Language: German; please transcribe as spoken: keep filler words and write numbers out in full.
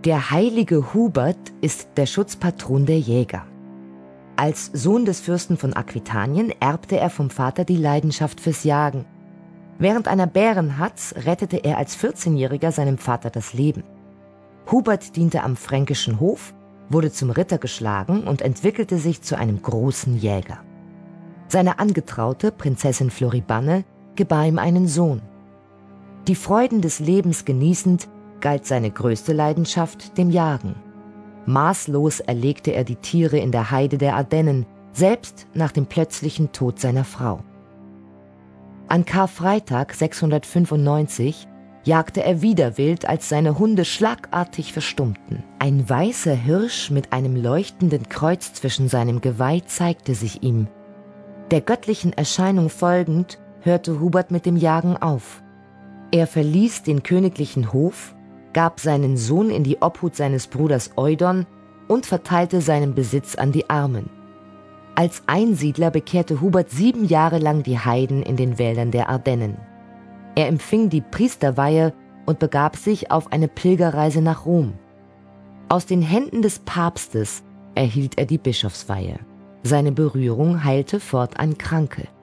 Der heilige Hubert ist der Schutzpatron der Jäger. Als Sohn des Fürsten von Aquitanien erbte er vom Vater die Leidenschaft fürs Jagen. Während einer Bärenhatz rettete er als vierzehnjähriger seinem Vater das Leben. Hubert diente am fränkischen Hof, wurde zum Ritter geschlagen und entwickelte sich zu einem großen Jäger. Seine Angetraute, Prinzessin Floribanne, gebar ihm einen Sohn. Die Freuden des Lebens genießend, galt seine größte Leidenschaft dem Jagen. Maßlos erlegte er die Tiere in der Heide der Ardennen, selbst nach dem plötzlichen Tod seiner Frau. An Karfreitag sechshundertfünfundneunzig jagte er wieder wild, als seine Hunde schlagartig verstummten. Ein weißer Hirsch mit einem leuchtenden Kreuz zwischen seinem Geweih zeigte sich ihm. Der göttlichen Erscheinung folgend, hörte Hubert mit dem Jagen auf. Er verließ den königlichen Hof, gab seinen Sohn in die Obhut seines Bruders Eudon und verteilte seinen Besitz an die Armen. Als Einsiedler bekehrte Hubert sieben Jahre lang die Heiden in den Wäldern der Ardennen. Er empfing die Priesterweihe und begab sich auf eine Pilgerreise nach Rom. Aus den Händen des Papstes erhielt er die Bischofsweihe. Seine Berührung heilte fortan Kranke.